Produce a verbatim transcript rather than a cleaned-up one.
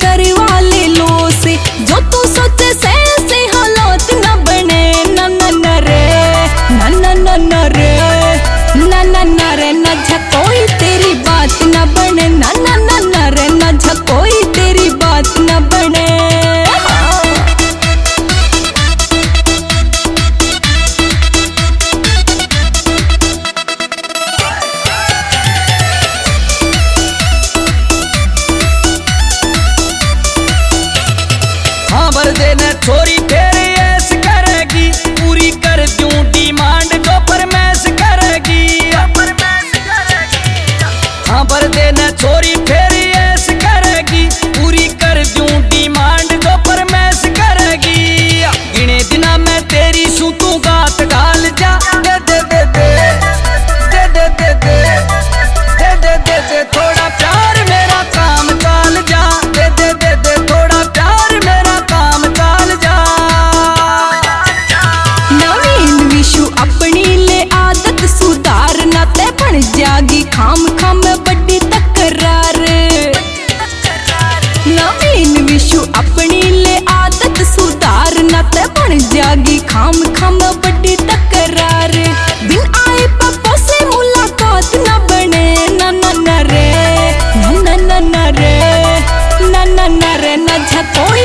करवा ले लो से, जो तू सोचे से ऐसे हालात न बने। न न न रे न न न न रे न न न रे न झकोई तेरी बात न बने। न न न न रे न झकोई तेरी बात न बने। भर देना छोरी फिर ऐस करेगी, पूरी कर दूं डिमांड तो फरमाइश करेगी। हाँ भर देना छोरी फिर ऐस करेगी, पूरी कर दूं डिमांड तो फरमाइश करेगी। गिने दिना मैं तेरी सूतों गात डाल जा। दे दे दे दे दे दे दे दे दे दे दे दे थोड़ा प्यार मेरा काम काल जा। दे दे दे दे थोड़ा प्यार मेरा काम काल जा। नवीन विशु अपनी ले आदत सुधार, न ते बन जागी खाम खाम बड़ी तकरार। नवीन विशु अपनी ले आदत सुधार, न ते बन जागी खाम खाम बड़ी तकरार। बिन आए पापा से मुलाकात न बने। न न न रे न न न रे न न न रे न झकोई